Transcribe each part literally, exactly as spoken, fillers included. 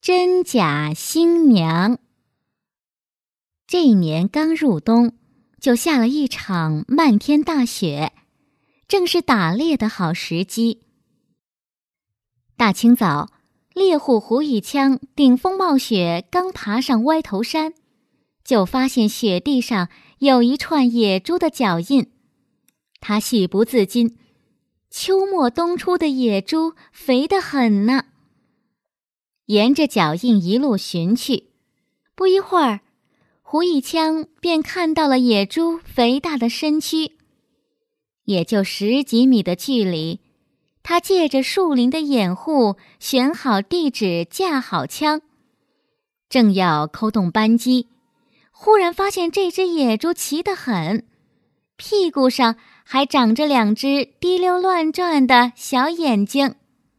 真假新娘。这一年刚入冬，就下了一场漫天大雪，正是打猎的好时机。大清早，猎户胡一枪顶风冒雪，刚爬上歪头山，就发现雪地上有一串野猪的脚印。他喜不自禁，秋末冬初的野猪肥得很呢。沿着脚印一路寻去，不一会儿，胡一枪便看到了野猪肥大的身躯。也就十几米的距离，他借着树林的掩护，选好地址，架好枪，正要扣动扳机，忽然发现这只野猪奇得很，屁股上还长着两只滴溜乱转的小眼睛。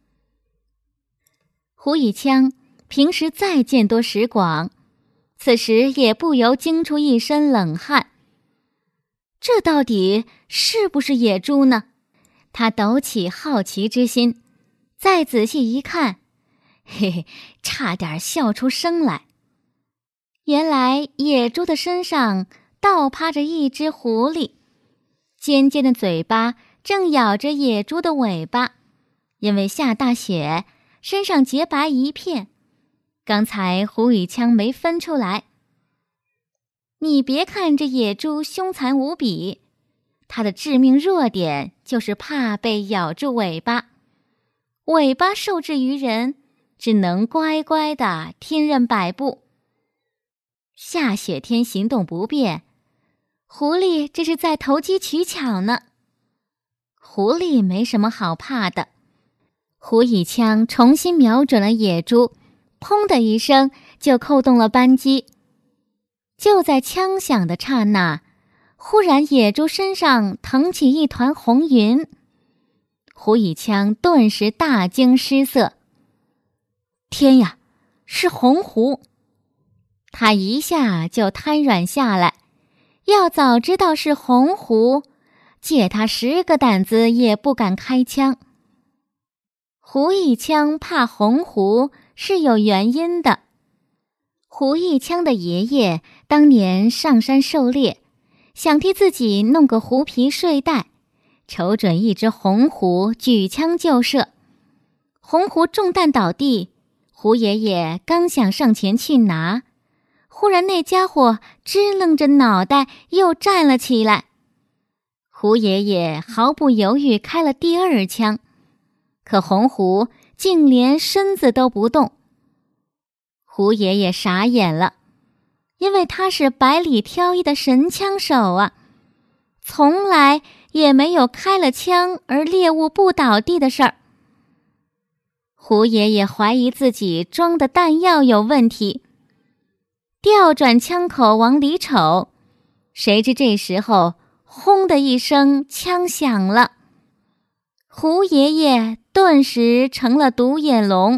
胡一枪平时再见多识广，此时也不由惊出一身冷汗。这到底是不是野猪呢？他抖起好奇之心，再仔细一看，嘿嘿，差点笑出声来。原来野猪的身上倒趴着一只狐狸，尖尖的嘴巴正咬着野猪的尾巴，因为下大雪，身上洁白一片，刚才胡一枪没分出来。你别看这野猪凶残无比，它的致命弱点就是怕被咬住尾巴，尾巴受制于人，只能乖乖地听任摆布。下雪天行动不便，狐狸这是在投机取巧呢。狐狸没什么好怕的。胡一枪重新瞄准了野猪，砰的一声就扣动了扳机。就在枪响的刹那，忽然野猪身上腾起一团红云，胡一枪顿时大惊失色。天呀，是红狐！他一下就瘫软下来，要早知道是红狐，借他十个胆子也不敢开枪。胡一枪怕红狐是有原因的。胡一枪的爷爷当年上山狩猎，想替自己弄个狐皮睡袋，瞅准一只红狐，举枪就射。红狐中弹倒地，胡爷爷刚想上前去拿，忽然那家伙支棱着脑袋又站了起来。胡爷爷毫不犹豫开了第二枪，可红狐竟连身子都不动。胡爷爷傻眼了，因为他是百里挑一的神枪手啊，从来也没有开了枪而猎物不倒地的事儿。胡爷爷怀疑自己装的弹药有问题，调转枪口往里瞅，谁知这时候轰的一声，枪响了。胡爷爷顿时成了独眼龙。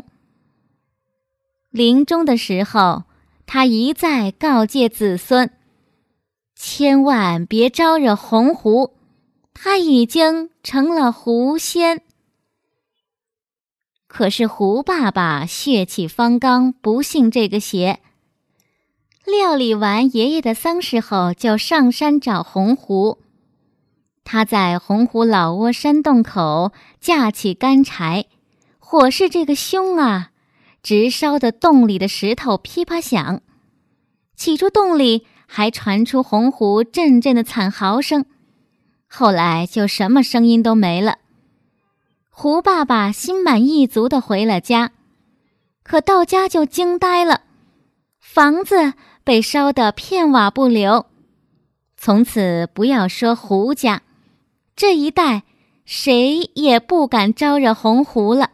临终的时候，他一再告诫子孙，千万别招惹红狐，他已经成了狐仙。可是胡爸爸血气方刚，不信这个邪。料理完爷爷的丧事后，就上山找红狐。他在红狐老窝山洞口架起干柴，火势这个凶啊，直烧得洞里的石头噼啪响。起初洞里还传出红狐阵阵的惨嚎声，后来就什么声音都没了。胡爸爸心满意足地回了家，可到家就惊呆了，房子被烧得片瓦不留。从此不要说胡家，这一代谁也不敢招惹红狐了。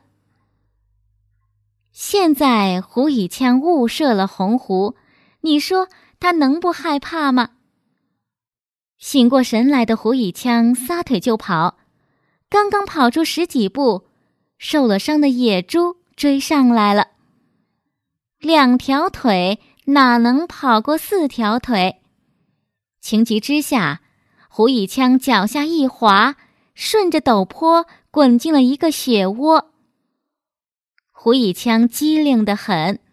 现在胡一枪误射了红狐，你说他能不害怕吗？醒过神来的胡一枪撒腿就跑，刚刚跑出十几步，受了伤的野猪追上来了。两条腿哪能跑过四条腿？情急之下，胡一枪脚下一滑，顺着陡坡滚进了一个雪窝。胡一枪机灵得很，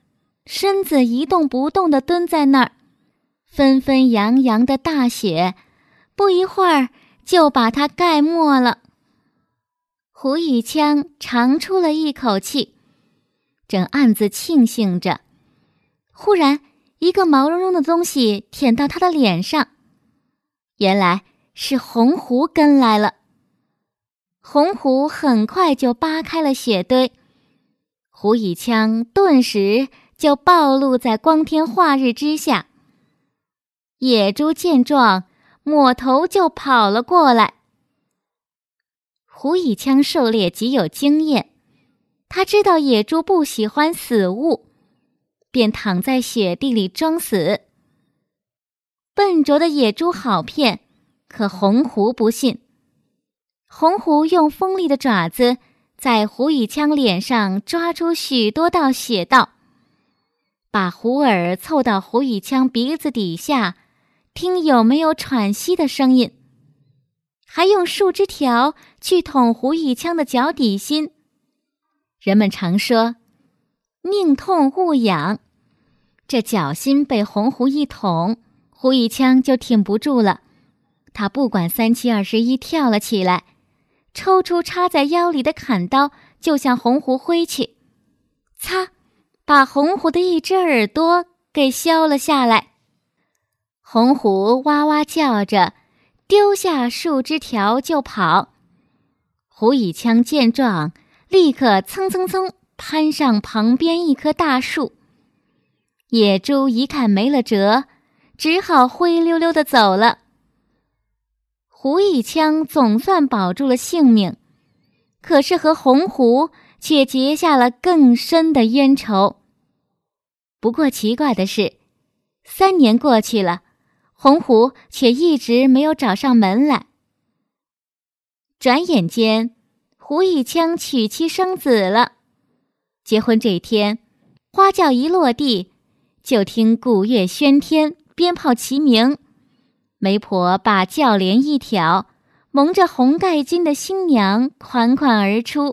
身子一动不动地蹲在那儿，纷纷扬扬的大雪，不一会儿就把它盖没了。胡雨枪长出了一口气，正暗自庆幸着，忽然一个毛茸茸的东西舔到他的脸上，原来是红狐跟来了。红狐很快就扒开了雪堆，胡雨枪顿时就暴露在光天化日之下。野猪见状，抹头就跑了过来。胡雨枪狩猎极有经验，他知道野猪不喜欢死物，便躺在雪地里装死。笨拙的野猪好骗，可红狐不信。红狐用锋利的爪子在胡雨枪脸上抓出许多道血道，把狐耳凑到胡雨枪鼻子底下，听有没有喘息的声音，还用树枝条去捅胡雨枪的脚底心。人们常说宁痛勿痒，这脚心被红狐一捅，胡雨枪就挺不住了，他不管三七二十一跳了起来，抽出插在腰里的砍刀就向红狐挥去，擦，把红狐的一只耳朵给削了下来。红狐哇哇叫着，丢下树枝条就跑。胡雨枪见状，立刻蹭蹭蹭攀上旁边一棵大树。野猪一看没了辙，只好灰溜溜地走了。胡雨枪总算保住了性命，可是和红狐却结下了更深的冤仇。不过奇怪的是，三年过去了，红狐却一直没有找上门来。转眼间，胡雨枪娶妻生子了。结婚这天，花轿一落地，就听鼓乐喧天，鞭炮齐鸣。媒婆把轿帘一挑，蒙着红盖巾的新娘款款而出。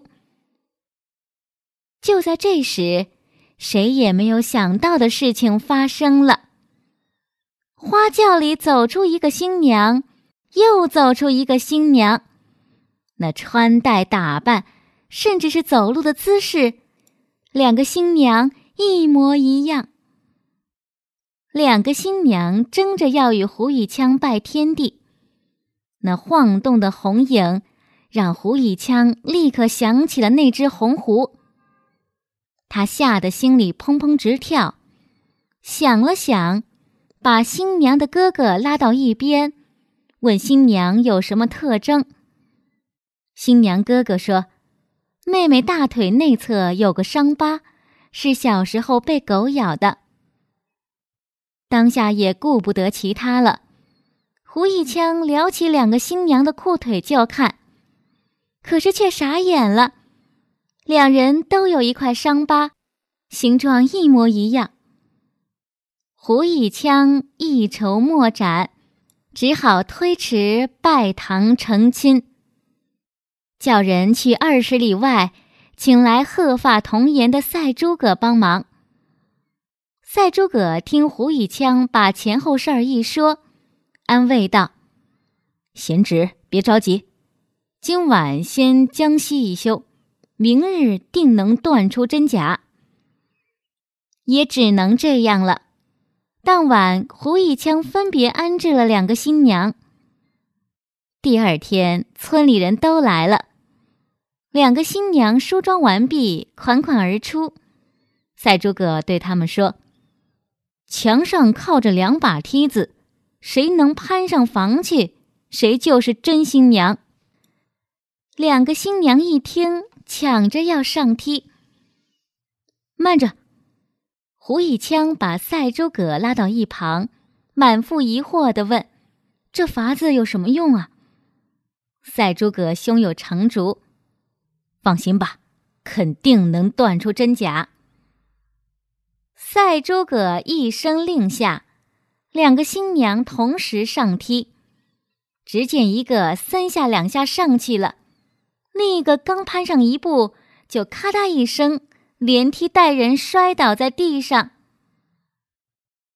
就在这时，谁也没有想到的事情发生了。花轿里走出一个新娘，又走出一个新娘，那穿戴打扮，甚至是走路的姿势，两个新娘一模一样。两个新娘争着要与胡雨枪拜天地，那晃动的红影让胡雨枪立刻想起了那只红狐。他吓得心里砰砰直跳，想了想，把新娘的哥哥拉到一边，问新娘有什么特征。新娘哥哥说，妹妹大腿内侧有个伤疤，是小时候被狗咬的。当下也顾不得其他了，胡一枪撩起两个新娘的裤腿就看，可是却傻眼了，两人都有一块伤疤，形状一模一样。胡一枪一筹莫展，只好推迟拜堂成亲，叫人去二十里外请来鹤发童颜的赛诸葛帮忙。赛诸葛听胡一枪把前后事儿一说，安慰道：贤侄别着急，今晚先将息一休，明日定能断出真假。也只能这样了。当晚胡一枪分别安置了两个新娘。第二天村里人都来了，两个新娘梳妆完毕，款款而出。赛诸葛对他们说，墙上靠着两把梯子，谁能攀上房去，谁就是真新娘。两个新娘一听，抢着要上梯。慢着！胡一枪把赛诸葛拉到一旁，满腹疑惑地问，这法子有什么用啊？赛诸葛胸有成竹，放心吧，肯定能断出真假。赛诸葛一声令下，两个新娘同时上梯，只见一个三下两下上去了，另一个刚攀上一步，就咔嗒一声，连踢带人摔倒在地上。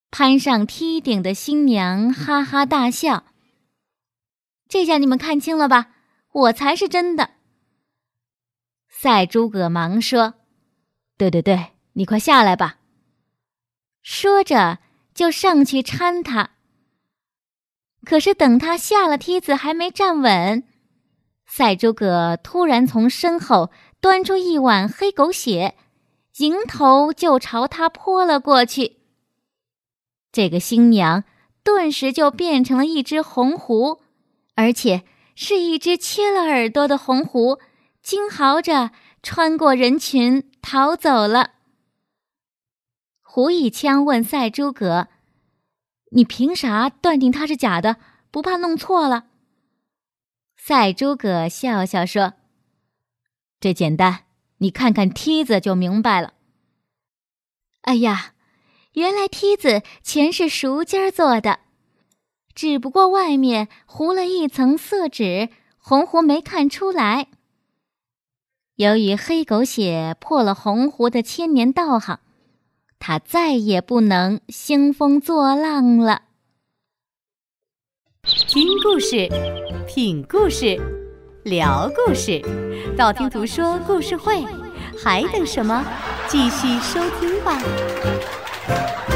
攀上梯顶的新娘哈哈大笑。这下你们看清了吧，我才是真的。赛诸葛忙说：对对对，你快下来吧。说着就上去搀他。可是等他下了梯子还没站稳，赛诸葛突然从身后端出一碗黑狗血，迎头就朝他泼了过去。这个新娘顿时就变成了一只红狐，而且是一只切了耳朵的红狐，惊嚎着穿过人群逃走了。狐一枪问赛诸葛：你凭啥断定他是假的，不怕弄错了？赛诸葛笑笑说：这简单，你看看梯子就明白了。哎呀，原来梯子全是熟筋做的，只不过外面糊了一层色纸，红狐没看出来。由于黑狗血破了红狐的千年道行，他再也不能兴风作浪了。 听故事，品故事，聊故事，道听途说故事会，还等什么？继续收听吧。